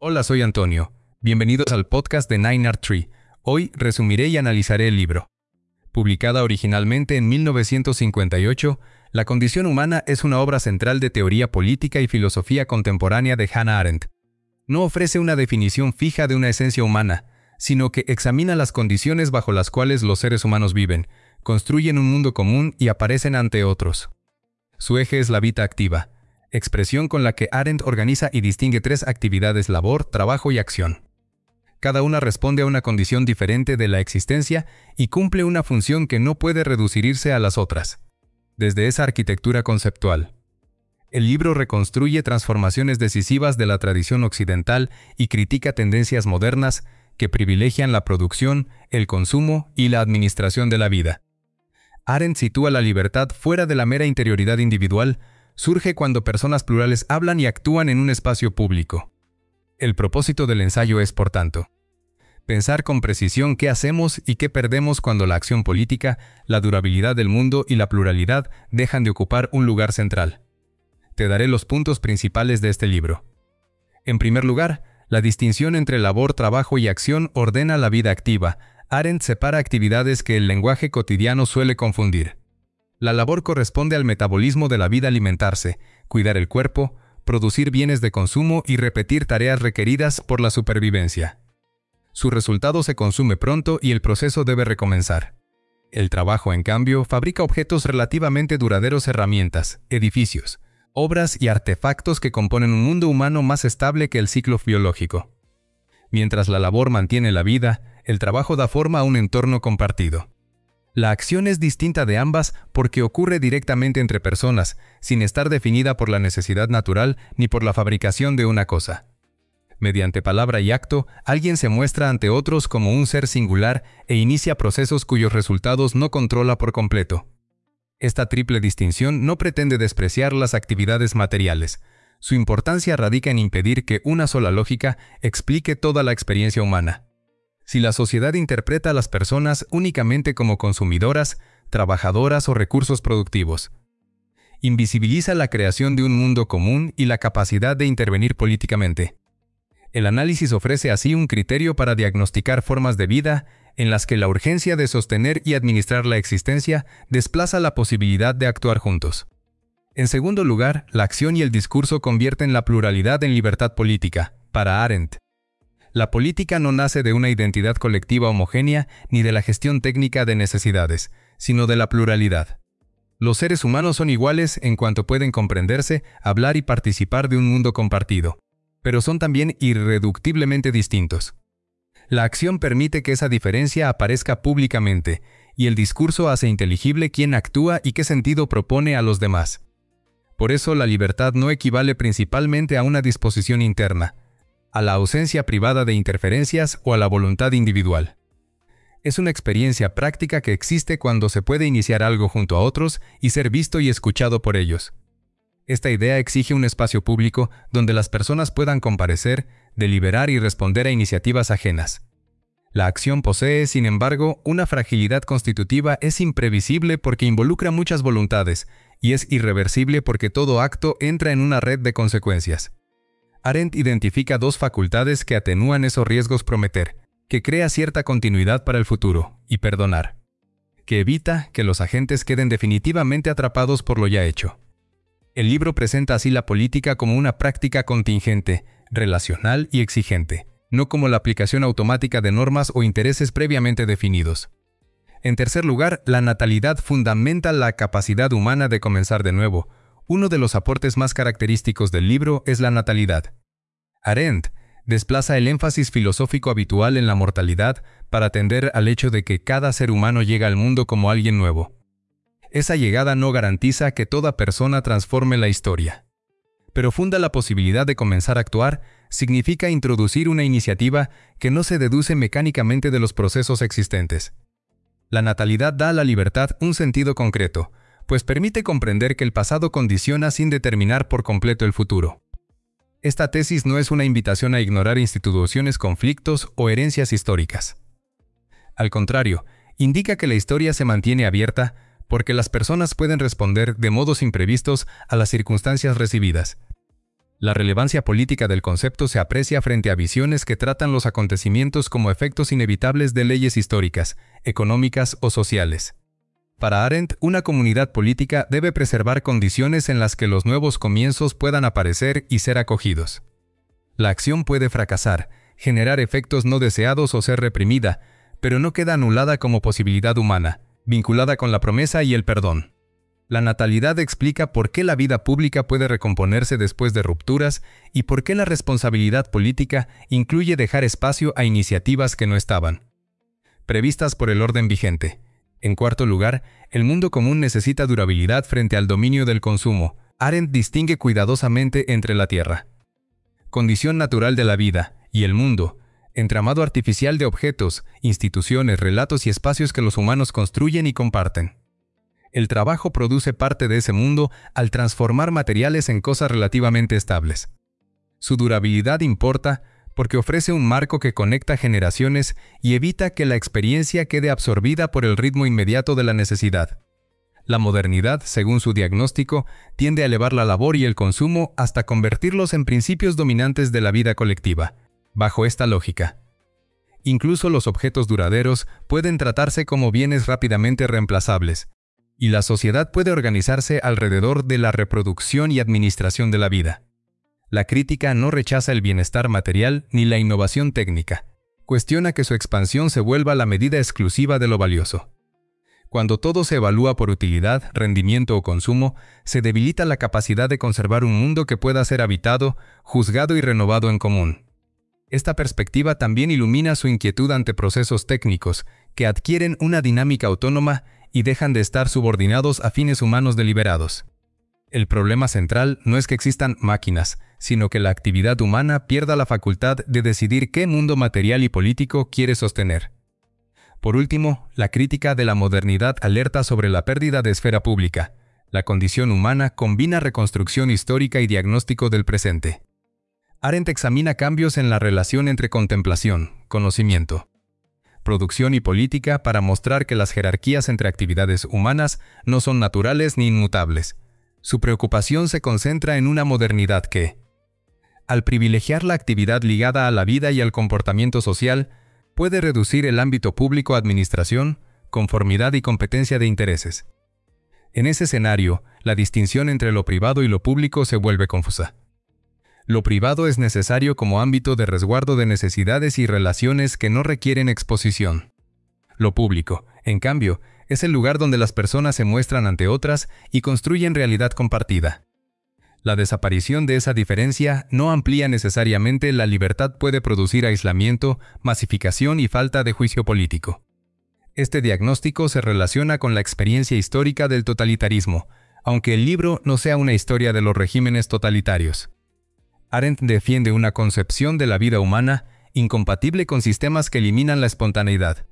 Hola, soy Antonio. Bienvenidos al podcast de 9art3. Hoy resumiré y analizaré el libro. Publicada originalmente en 1958, La condición humana es una obra central de teoría política y filosofía contemporánea de Hannah Arendt. No ofrece una definición fija de una esencia humana, sino que examina las condiciones bajo las cuales los seres humanos viven, construyen un mundo común y aparecen ante otros. Su eje es la vida activa, expresión con la que Arendt organiza y distingue tres actividades: labor, trabajo y acción. Cada una responde a una condición diferente de la existencia y cumple una función que no puede reducirse a las otras. Desde esa arquitectura conceptual, el libro reconstruye transformaciones decisivas de la tradición occidental y critica tendencias modernas que privilegian la producción, el consumo y la administración de la vida. Arendt sitúa la libertad fuera de la mera interioridad individual. Surge cuando personas plurales hablan y actúan en un espacio público. El propósito del ensayo es, por tanto, pensar con precisión qué hacemos y qué perdemos cuando la acción política, la durabilidad del mundo y la pluralidad dejan de ocupar un lugar central. Te daré los puntos principales de este libro. En primer lugar, la distinción entre labor, trabajo y acción ordena la vida activa. Arendt separa actividades que el lenguaje cotidiano suele confundir. La labor corresponde al metabolismo de la vida: alimentarse, cuidar el cuerpo, producir bienes de consumo y repetir tareas requeridas por la supervivencia. Su resultado se consume pronto y el proceso debe recomenzar. El trabajo, en cambio, fabrica objetos relativamente duraderos: herramientas, edificios, obras y artefactos que componen un mundo humano más estable que el ciclo biológico. Mientras la labor mantiene la vida, el trabajo da forma a un entorno compartido. La acción es distinta de ambas porque ocurre directamente entre personas, sin estar definida por la necesidad natural ni por la fabricación de una cosa. Mediante palabra y acto, alguien se muestra ante otros como un ser singular e inicia procesos cuyos resultados no controla por completo. Esta triple distinción no pretende despreciar las actividades materiales. Su importancia radica en impedir que una sola lógica explique toda la experiencia humana. Si la sociedad interpreta a las personas únicamente como consumidoras, trabajadoras o recursos productivos, invisibiliza la creación de un mundo común y la capacidad de intervenir políticamente. El análisis ofrece así un criterio para diagnosticar formas de vida en las que la urgencia de sostener y administrar la existencia desplaza la posibilidad de actuar juntos. En segundo lugar, la acción y el discurso convierten la pluralidad en libertad política. Para Arendt, la política no nace de una identidad colectiva homogénea ni de la gestión técnica de necesidades, sino de la pluralidad. Los seres humanos son iguales en cuanto pueden comprenderse, hablar y participar de un mundo compartido, pero son también irreductiblemente distintos. La acción permite que esa diferencia aparezca públicamente, y el discurso hace inteligible quién actúa y qué sentido propone a los demás. Por eso la libertad no equivale principalmente a una disposición interna, a la ausencia privada de interferencias o a la voluntad individual. Es una experiencia práctica que existe cuando se puede iniciar algo junto a otros y ser visto y escuchado por ellos. Esta idea exige un espacio público donde las personas puedan comparecer, deliberar y responder a iniciativas ajenas. La acción posee, sin embargo, una fragilidad constitutiva: es imprevisible porque involucra muchas voluntades, y es irreversible porque todo acto entra en una red de consecuencias. Arendt identifica dos facultades que atenúan esos riesgos: prometer, que crea cierta continuidad para el futuro, y perdonar, que evita que los agentes queden definitivamente atrapados por lo ya hecho. El libro presenta así la política como una práctica contingente, relacional y exigente, no como la aplicación automática de normas o intereses previamente definidos. En tercer lugar, la natalidad fundamenta la capacidad humana de comenzar de nuevo. Uno de los aportes más característicos del libro es la natalidad. Arendt desplaza el énfasis filosófico habitual en la mortalidad para atender al hecho de que cada ser humano llega al mundo como alguien nuevo. Esa llegada no garantiza que toda persona transforme la historia, pero funda la posibilidad de comenzar a actuar. Significa introducir una iniciativa que no se deduce mecánicamente de los procesos existentes. La natalidad da a la libertad un sentido concreto, pues permite comprender que el pasado condiciona sin determinar por completo el futuro. Esta tesis no es una invitación a ignorar instituciones, conflictos o herencias históricas. Al contrario, indica que la historia se mantiene abierta porque las personas pueden responder de modos imprevistos a las circunstancias recibidas. La relevancia política del concepto se aprecia frente a visiones que tratan los acontecimientos como efectos inevitables de leyes históricas, económicas o sociales. Para Arendt, una comunidad política debe preservar condiciones en las que los nuevos comienzos puedan aparecer y ser acogidos. La acción puede fracasar, generar efectos no deseados o ser reprimida, pero no queda anulada como posibilidad humana, vinculada con la promesa y el perdón. La natalidad explica por qué la vida pública puede recomponerse después de rupturas y por qué la responsabilidad política incluye dejar espacio a iniciativas que no estaban previstas por el orden vigente. En cuarto lugar, el mundo común necesita durabilidad frente al dominio del consumo. Arendt distingue cuidadosamente entre la tierra, condición natural de la vida, y el mundo, entramado artificial de objetos, instituciones, relatos y espacios que los humanos construyen y comparten. El trabajo produce parte de ese mundo al transformar materiales en cosas relativamente estables. Su durabilidad importa porque ofrece un marco que conecta generaciones y evita que la experiencia quede absorbida por el ritmo inmediato de la necesidad. La modernidad, según su diagnóstico, tiende a elevar la labor y el consumo hasta convertirlos en principios dominantes de la vida colectiva. Bajo esta lógica, incluso los objetos duraderos pueden tratarse como bienes rápidamente reemplazables, y la sociedad puede organizarse alrededor de la reproducción y administración de la vida. La crítica no rechaza el bienestar material ni la innovación técnica. Cuestiona que su expansión se vuelva la medida exclusiva de lo valioso. Cuando todo se evalúa por utilidad, rendimiento o consumo, se debilita la capacidad de conservar un mundo que pueda ser habitado, juzgado y renovado en común. Esta perspectiva también ilumina su inquietud ante procesos técnicos, que adquieren una dinámica autónoma y dejan de estar subordinados a fines humanos deliberados. El problema central no es que existan máquinas, sino que la actividad humana pierda la facultad de decidir qué mundo material y político quiere sostener. Por último, la crítica de la modernidad alerta sobre la pérdida de esfera pública. La condición humana combina reconstrucción histórica y diagnóstico del presente. Arendt examina cambios en la relación entre contemplación, conocimiento, producción y política para mostrar que las jerarquías entre actividades humanas no son naturales ni inmutables. Su preocupación se concentra en una modernidad que, al privilegiar la actividad ligada a la vida y al comportamiento social, puede reducir el ámbito público a administración, conformidad y competencia de intereses. En ese escenario, la distinción entre lo privado y lo público se vuelve confusa. Lo privado es necesario como ámbito de resguardo de necesidades y relaciones que no requieren exposición. Lo público, en cambio, es el lugar donde las personas se muestran ante otras y construyen realidad compartida. La desaparición de esa diferencia no amplía necesariamente la libertad, puede producir aislamiento, masificación y falta de juicio político. Este diagnóstico se relaciona con la experiencia histórica del totalitarismo, aunque el libro no sea una historia de los regímenes totalitarios. Arendt defiende una concepción de la vida humana incompatible con sistemas que eliminan la espontaneidad,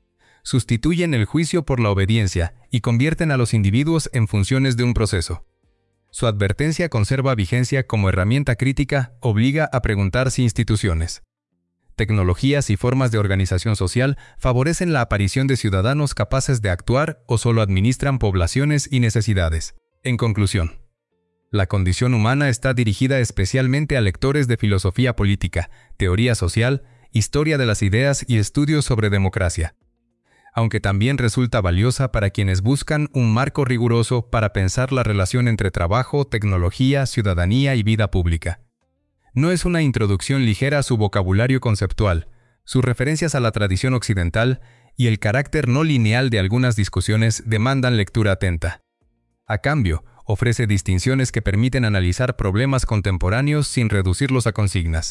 sustituyen el juicio por la obediencia y convierten a los individuos en funciones de un proceso. Su advertencia conserva vigencia como herramienta crítica, obliga a preguntar si instituciones, tecnologías y formas de organización social favorecen la aparición de ciudadanos capaces de actuar o solo administran poblaciones y necesidades. En conclusión, la condición humana está dirigida especialmente a lectores de filosofía política, teoría social, historia de las ideas y estudios sobre democracia, aunque también resulta valiosa para quienes buscan un marco riguroso para pensar la relación entre trabajo, tecnología, ciudadanía y vida pública. No es una introducción ligera a su vocabulario conceptual, sus referencias a la tradición occidental y el carácter no lineal de algunas discusiones demandan lectura atenta. A cambio, ofrece distinciones que permiten analizar problemas contemporáneos sin reducirlos a consignas.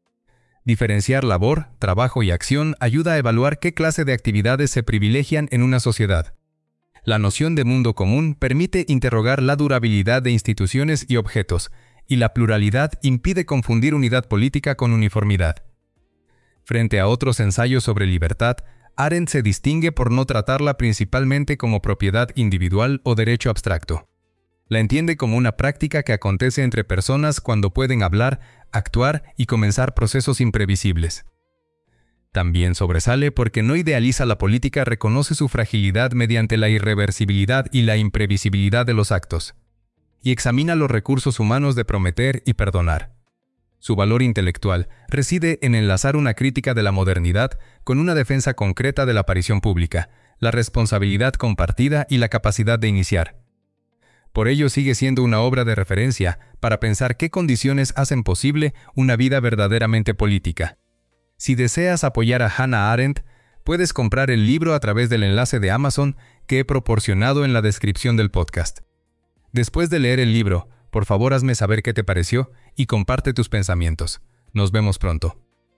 Diferenciar labor, trabajo y acción ayuda a evaluar qué clase de actividades se privilegian en una sociedad. La noción de mundo común permite interrogar la durabilidad de instituciones y objetos, y la pluralidad impide confundir unidad política con uniformidad. Frente a otros ensayos sobre libertad, Arendt se distingue por no tratarla principalmente como propiedad individual o derecho abstracto. La entiende como una práctica que acontece entre personas cuando pueden hablar, actuar y comenzar procesos imprevisibles. También sobresale porque no idealiza la política, reconoce su fragilidad mediante la irreversibilidad y la imprevisibilidad de los actos. y examina los recursos humanos de prometer y perdonar. Su valor intelectual reside en enlazar una crítica de la modernidad con una defensa concreta de la aparición pública, la responsabilidad compartida y la capacidad de iniciar. Por ello sigue siendo una obra de referencia para pensar qué condiciones hacen posible una vida verdaderamente política. Si deseas apoyar a Hannah Arendt, puedes comprar el libro a través del enlace de Amazon que he proporcionado en la descripción del podcast. Después de leer el libro, por favor hazme saber qué te pareció y comparte tus pensamientos. Nos vemos pronto.